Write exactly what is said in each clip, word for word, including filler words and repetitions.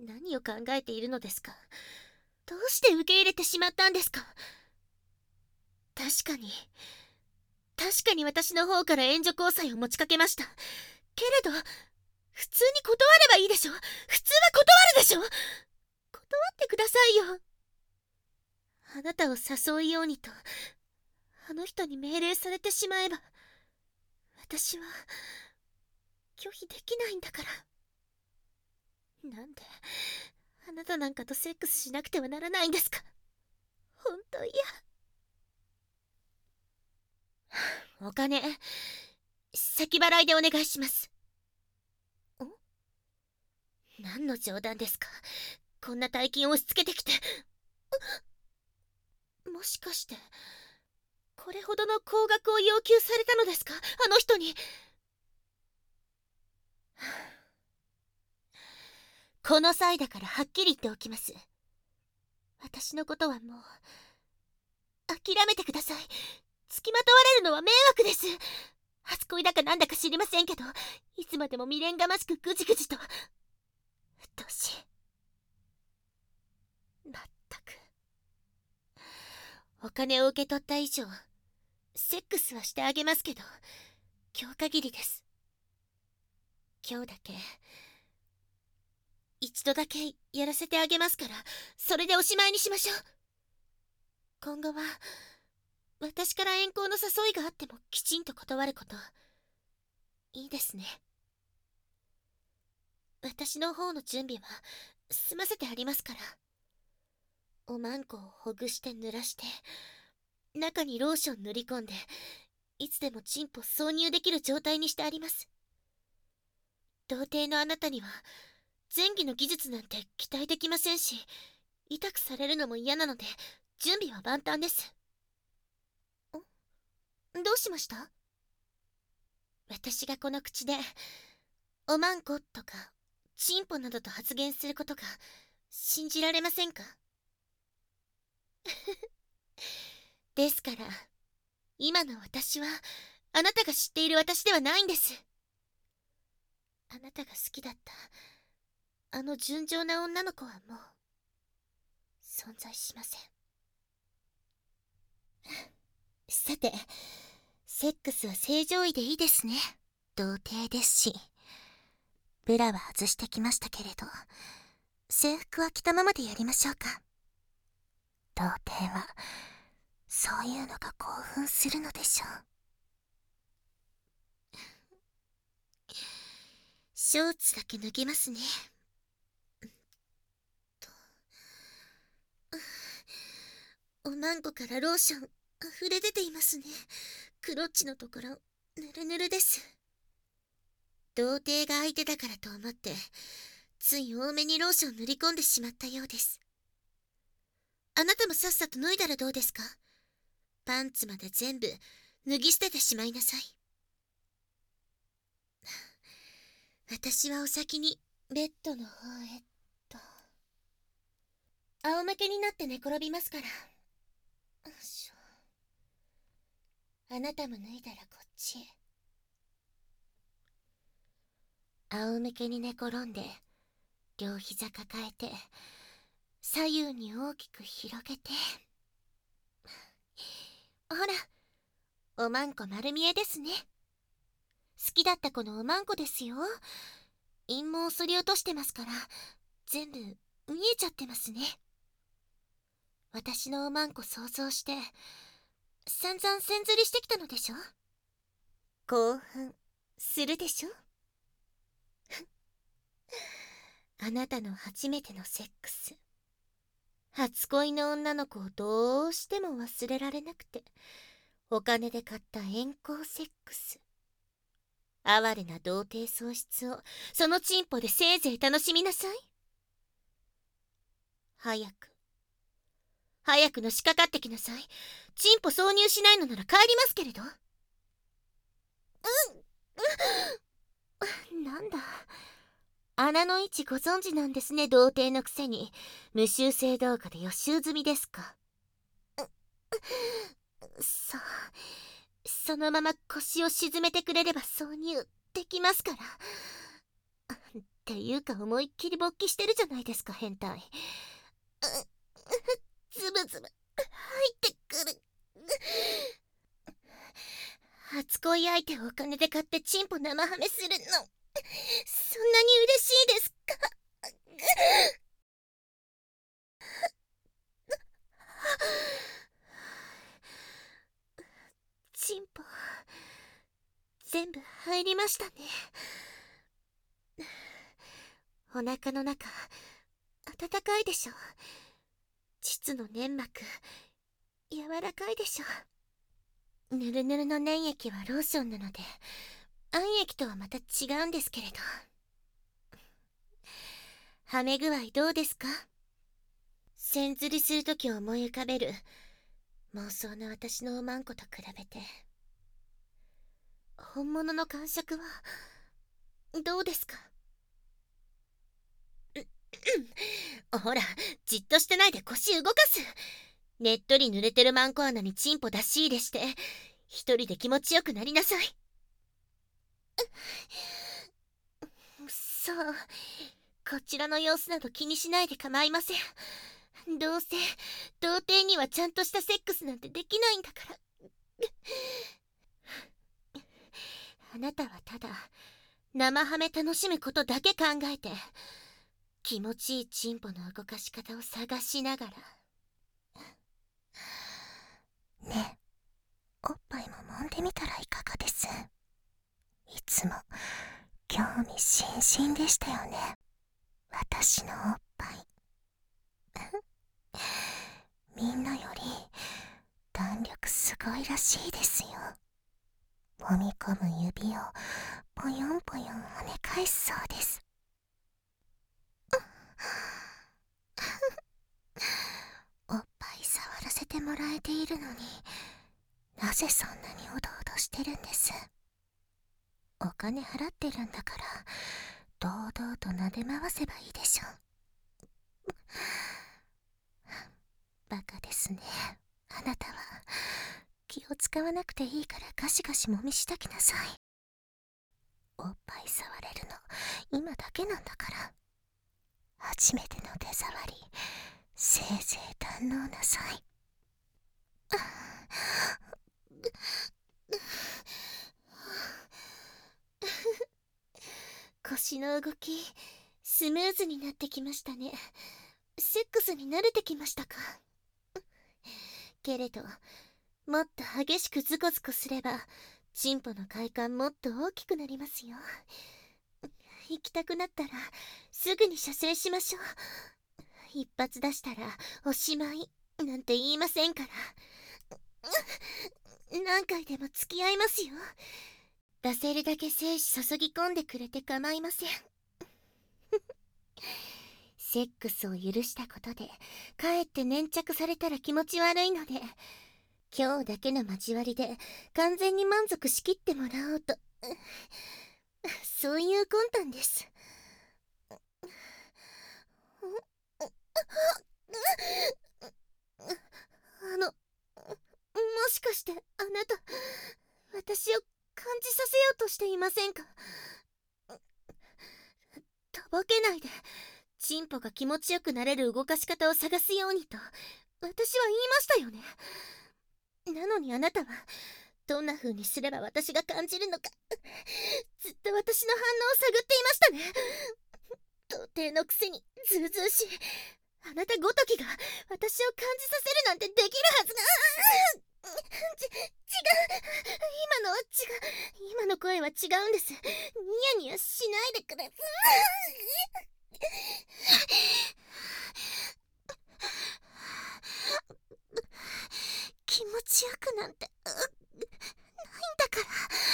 何を考えているのですか。どうして受け入れてしまったんですか。確かに確かに私の方から援助交際を持ちかけました。けれど普通に断ればいいでしょ。普通は断るでしょ。断ってくださいよ。あなたを誘いようにとあの人に命令されてしまえば私は拒否できないんだから。なんであなたなんかとセックスしなくてはならないんですか。ほんと嫌。お金先払いでお願いします。ん何の冗談ですか。こんな大金を押し付けてきて。もしかしてこれほどの高額を要求されたのですか、あの人に。この際だからはっきり言っておきます。私のことはもう諦めてください。付きまとわれるのは迷惑です。初恋だかなんだか知りませんけど、いつまでも未練がましくぐじぐじと。うっとうしい。まったく。お金を受け取った以上セックスはしてあげますけど、今日限りです。今日だけ一度だけやらせてあげますから、それでおしまいにしましょう。今後は私から遠行の誘いがあってもきちんと断ること。いいですね。私の方の準備は済ませてありますから。おまんこをほぐして濡らして、中にローション塗り込んで、いつでもチンポ挿入できる状態にしてあります。童貞のあなたには前儀の技術なんて期待できませんし、痛くされるのも嫌なので準備は万端です。んどうしました。私がこの口でおまんことかチンポなどと発言することが信じられませんか。ですから今の私はあなたが知っている私ではないんです。あなたが好きだったあの純情な女の子はもう存在しません。さて、セックスは正常位でいいですね。童貞ですし。ブラは外してきましたけれど、制服は着たままでやりましょうか。童貞はそういうのが興奮するのでしょう。ショーツだけ脱ぎますね。おまんこからローション溢れ出ていますね。クロッチのところぬるぬるです。童貞が相手だからと思ってつい多めにローション塗り込んでしまったようです。あなたもさっさと脱いだらどうですか。パンツまで全部脱ぎ捨ててしまいなさい。私はお先にベッドの方へっと。仰向けになって寝転びますから。よいしょ。あなたも脱いだらこっちへ。仰向けに寝転んで両膝抱えて左右に大きく広げて。ほら、おまんこ丸見えですね。好きだった子のおまんこですよ。陰謀を剃り落としてますから全部見えちゃってますね。私のおまんこ想像して散々線ずりしてきたのでしょ。興奮するでしょ。あなたの初めてのセックス、初恋の女の子をどうしても忘れられなくてお金で買った遠行セックス、哀れな童貞喪失をそのチンポでせいぜい楽しみなさい。早く早くのしかかってきなさい。チンポ挿入しないのなら帰りますけれど。うん、なんだ、穴の位置ご存知なんですね。童貞のくせに無修正動画で予習済みですか。さあ、そのまま腰を沈めてくれれば挿入できますから。 ていうか思いっきり勃起してるじゃないですか、変態。ズブズブ入ってくる。初恋相手をお金で買ってチンポ生ハメするの、そんなに嬉しいですか？チンポ全部入りましたね。お腹の中温かいでしょ。膣の粘膜柔らかいでしょ。ぬるぬるの粘液はローションなので暗液とはまた違うんですけれど。はめ具合どうですか？線釣りするとき思い浮かべる妄想の私のおまんこと比べて本物の感触はどうですか？ほら、じっとしてないで腰動かす。ねっとり濡れてるマンコ穴にチンポ出し入れして一人で気持ちよくなりなさい。そう、こちらの様子など気にしないで構いません。どうせ童貞にはちゃんとしたセックスなんてできないんだから。あなたはただ生ハメ楽しむことだけ考えて気持ちいいチンポの動かし方を探しながら。ねえ、おっぱいも揉んでみたらいかがです？いつも興味津々でしたよね、私のおっぱい。みんなより弾力すごいらしいですよ。揉み込む指をポヨンポヨン跳ね返すそうです。おっぱい触らせてもらえているのになぜそんなにおどおどしてるんです？お金払ってるんだから堂々と撫で回せばいいでしょ。バカですね、あなたは。気を使わなくていいからガシガシもみしときなさい。おっぱい触れるの今だけなんだから。初めての手触りせいぜい堪能なさい。腰の動きスムーズになってきましたね。セックスに慣れてきましたか？けれどもっと激しくズコズコすればチンポの快感もっと大きくなりますよ。行きたくなったらすぐに射精しましょう。一発出したらおしまいなんて言いませんから。何回でも付き合いますよ。出せるだけ精子注ぎ込んでくれて構いません。セックスを許したことでかえって粘着されたら気持ち悪いので今日だけの交わりで完全に満足しきってもらおうと、そういう魂胆です。あの、もしかしてあなた私を感じさせようとしていませんか？とぼけないでチンポが気持ちよくなれる動かし方を探すようにと私は言いましたよね。なのにあなたはどんな風にすれば私が感じるのかずっと私の反応を探っていましたね。童貞のくせにずうずうしいあなたごときが私を感じさせるなんてできるはずがち、違う今のは違う今の声は違うんです。ニヤニヤしないでください。気持ちよくなんてないんだから。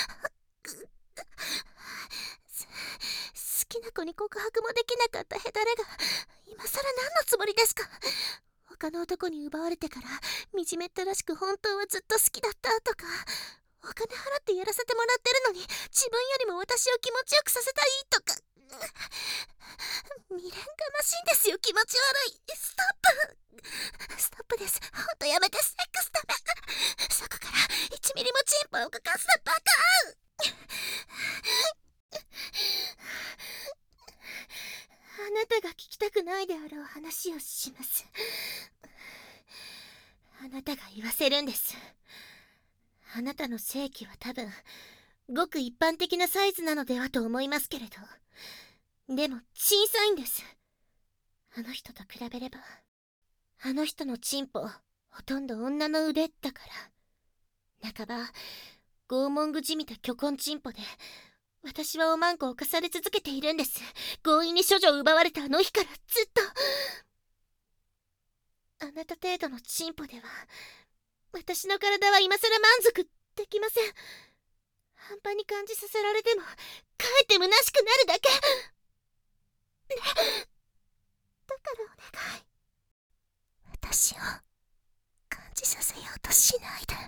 好きな子に告白もできなかったヘタレが今さら何のつもりですか？他の男に奪われてから惨めったらしく本当はずっと好きだったとかお金払ってやらせてもらってるのに自分よりも私を気持ちよくさせたいとか未練がましいんですよ。気持ち悪い。ストップストップです。ほんとやめて。セックスダメ。そこからいちミリもチンポを動かすなバカ。 きたくないであろう話をします。あなたが言わせるんです。あなたの性器は多分ごく一般的なサイズなのではと思いますけれど、でも小さいんです。あの人と比べれば。あの人のチンポほとんど女の腕だから、半ば拷問具じみた巨根チンポで、私はおまんこを犯され続けているんです。強引に処女を奪われたあの日からずっと。あなた程度のチンポでは私の体は今更満足できません。半端に感じさせられてもかえって虚しくなるだけ。だからお願い、私を感じさせようとしないで。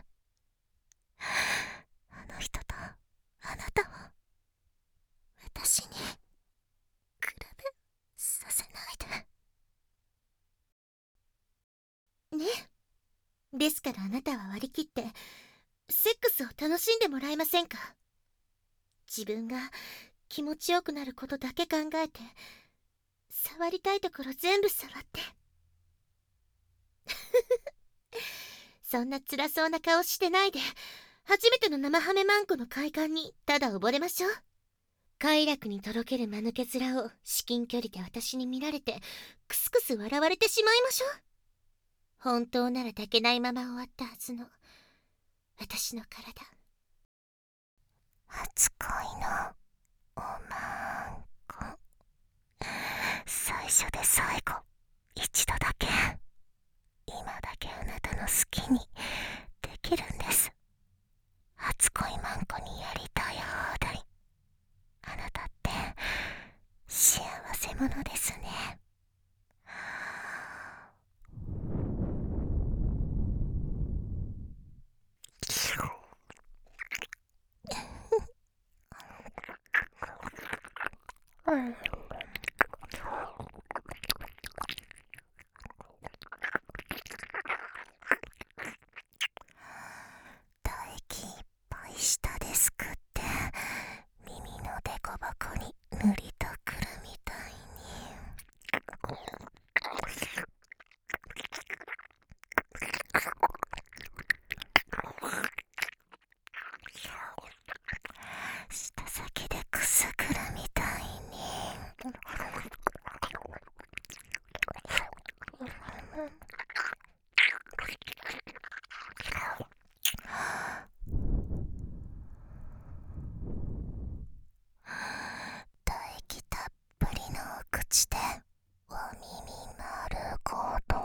あの人とあなたを私に比べさせないでね。ですからあなたは割り切ってセックスを楽しんでもらえませんか。自分が気持ちよくなることだけ考えて、触りたいところ全部触ってそんな辛そうな顔してないで、初めての生ハメマンコの快感にただ溺れましょう。快楽にとろける間抜け面を至近距離で私に見られてクスクス笑われてしまいましょう。本当なら抱けないまま終わったはずの私の体。初恋のおまんこ、最初で最後、一度だけ、今だけあなたの好きにできるんです。初恋マンコにやりたい放題。あなたって幸せ者ですね。唾液いっぱい舌ですくって耳のデコ箱に塗りたくるみたいに。舌先でくすぐるみたいに。唾液たっぷりのお口でお耳丸ごと。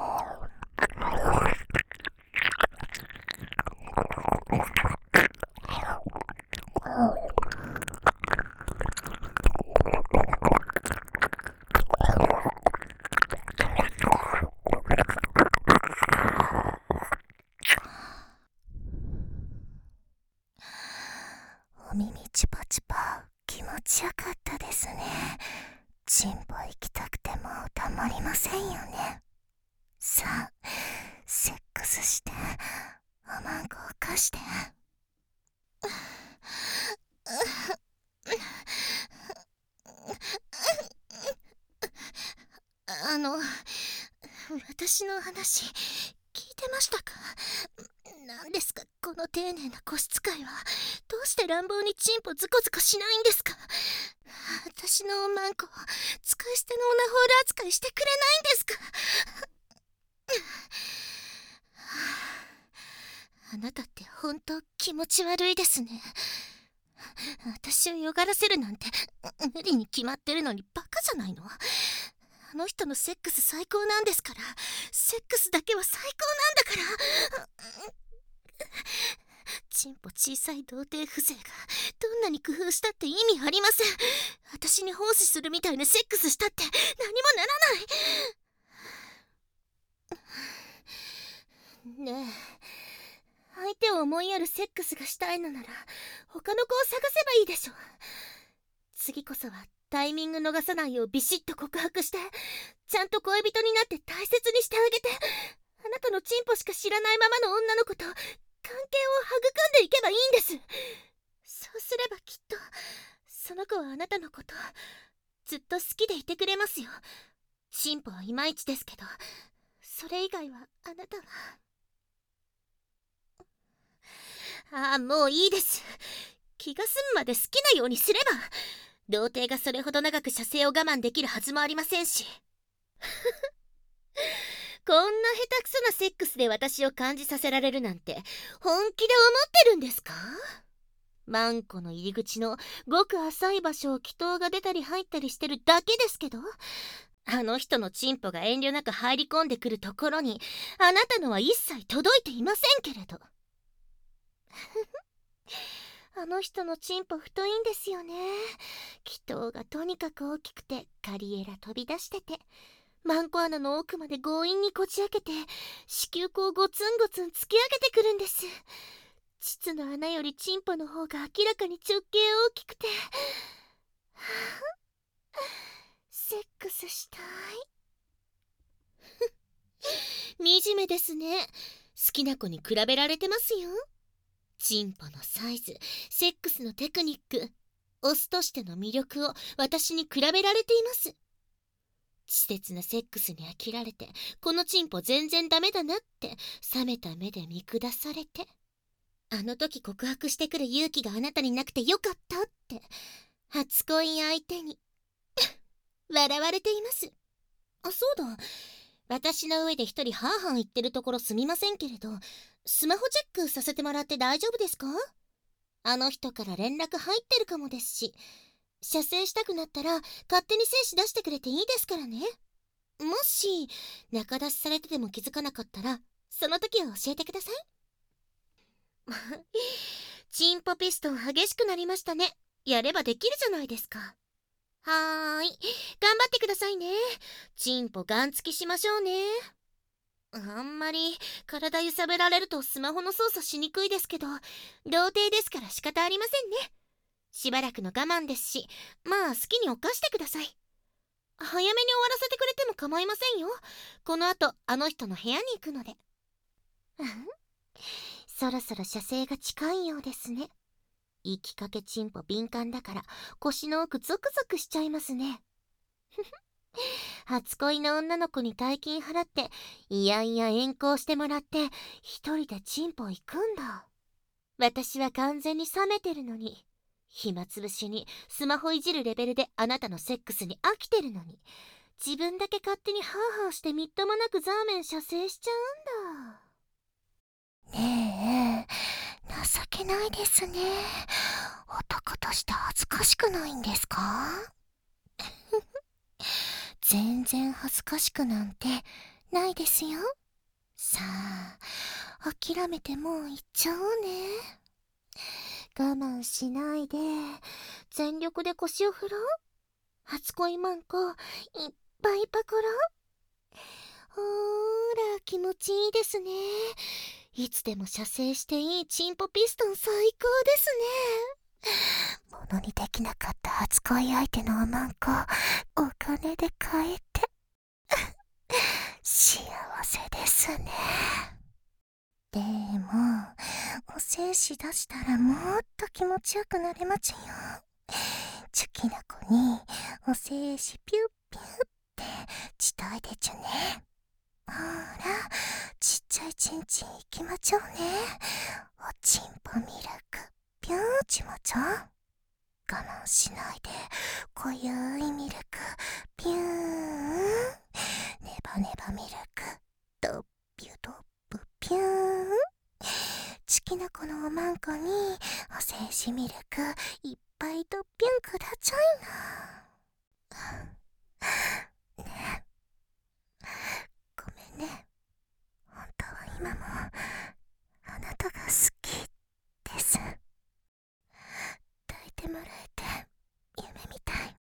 お耳チュパチュパ気持ちよかったですね。チンポ行きたくてもうたまりませんよね。さあセックスしておまんこを貸して。あの私の話聞いてましたか。何ですかこの丁寧な個室会は。どうして乱暴にチンポズコズコしないんですか。私のおまんこを使い捨てのオナホール扱いしてくれないんですか。あなたって本当気持ち悪いですね。私をよがらせるなんて無理に決まってるのにバカじゃないの。あの人のセックス最高なんですから。セックスだけは最高なんだから。チンポ小さい童貞風情がどんなに工夫したって意味ありません。私に奉仕するみたいなセックスしたって何もならない。ねえ、相手を思いやるセックスがしたいのなら他の子を探せばいいでしょ。次こそはタイミング逃さないようビシッと告白して、ちゃんと恋人になって大切にしてあげて、あなたのチンポしか知らないままの女の子と関係を育んでいけばいいんです。そうすればきっとその子はあなたのことずっと好きでいてくれますよ。 進歩はいまいちですけど、それ以外はあなたは。ああ、もういいです。気が済むまで好きなようにすれば、童貞がそれほど長く射精を我慢できるはずもありませんし。こんな下手くそなセックスで私を感じさせられるなんて本気で思ってるんですか？マンコの入り口のごく浅い場所を祈祷が出たり入ったりしてるだけですけど、あの人のチンポが遠慮なく入り込んでくるところにあなたのは一切届いていませんけれど。あの人のチンポ太いんですよね。祈祷がとにかく大きくてカリエラ飛び出してて、マンコ穴の奥まで強引にこじ開けて子宮口をゴツンゴツン突き上げてくるんです。膣の穴よりチンポの方が明らかに直径大きくて、はあ、セックスしたい。惨めですね。好きな子に比べられてますよ。チンポのサイズ、セックスのテクニック、オスとしての魅力を私に比べられています。稚拙なセックスに飽きられて、このチンポ全然ダメだなって冷めた目で見下されて、あの時告白してくる勇気があなたになくてよかったって初恋相手に笑われています。あ、そうだ、私の上で一人ハーハー言ってるところすみませんけれど、スマホチェックさせてもらって大丈夫ですか？あの人から連絡入ってるかもですし、射精したくなったら勝手に精子出してくれていいですからね。もし仲出しされてても気づかなかったら、その時は教えてください。チンポピストン激しくなりましたね。やればできるじゃないですか。はーい、頑張ってくださいね。チンポガンつきしましょうね。あんまり体揺さぶられるとスマホの操作しにくいですけど、童貞ですから仕方ありませんね。しばらくの我慢ですし、まあ好きに犯してください。早めに終わらせてくれても構いませんよ。この後あの人の部屋に行くので。うん、そろそろ射精が近いようですね。行きかけチンポ敏感だから腰の奥ゾクゾクしちゃいますね。初恋の女の子に大金払っていやいや遠行してもらって一人でチンポ行くんだ。私は完全に冷めてるのに、暇つぶしにスマホいじるレベルであなたのセックスに飽きてるのに、自分だけ勝手にハーハーしてみっともなくザーメン射精しちゃうんだ。ねえ、情けないですね。男として恥ずかしくないんですか？全然恥ずかしくなんてないですよ。さあ、諦めてもう行っちゃおうね。我慢しないで全力で腰を振ろう。初恋マンコいっぱいパクろう。ほーら、気持ちいいですね。いつでも射精していいチンポピストン最高ですね。ものにできなかった初恋相手のマンコお金で買えて幸せですね。でもお精子出したらもっと気持ちよくなれまちよ。チュキな子にお精子ピュッピュッって伝えてちゅね。ほら、ちっちゃいチンチンいきまちょうね。おちんぽミルクピューちまちょう。我慢しないで濃ゆいミルクピューン。ネバネバミルクドッピュドップピューン。チキなこのおまんこにお精子ミルクいっぱいドッピュンくだちゃいな。ねえ、ごめんね。本当は今もあなたが好きです。抱いてもらえて夢みたい。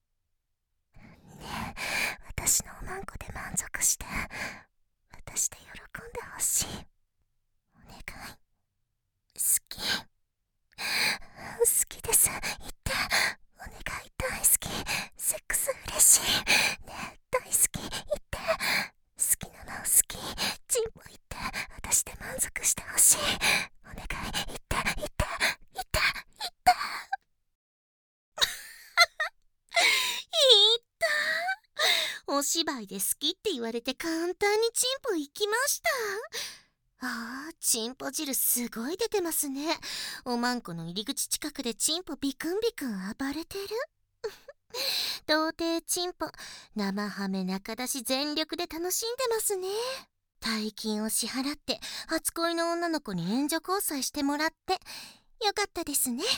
ねえ、私のおまんこで満足して私で喜んでほしい。お願い。好き好きです。言って。お願い。大好き。セックス嬉しい。ねえ、大好き。言って。好きなの好き。チンポ言って。私で満足してほしい。お願い。言って。言って。言って。言って。言った。 お芝居で好きって言われて簡単にチンポ行きました。ああ、チンポ汁すごい出てますね。おまんこの入り口近くでチンポビクンビクン暴れてる。童貞チンポ、生ハメ中出し全力で楽しんでますね。大金を支払って初恋の女の子に援助交際してもらってよかったですね。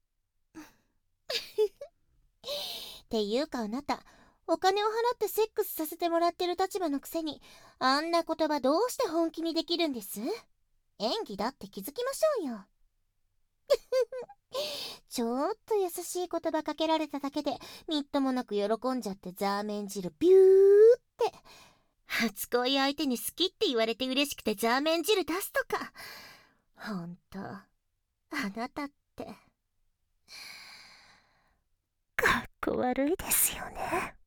っていうかあなた、お金を払ってセックスさせてもらってる立場のくせに、あんな言葉どうして本気にできるんです？演技だって気づきましょうよ。ちょっと優しい言葉かけられただけでみっともなく喜んじゃってザーメン汁ビューって。初恋相手に好きって言われて嬉しくてザーメン汁出すとか。ほんと、あなたってかっこ悪いですよね。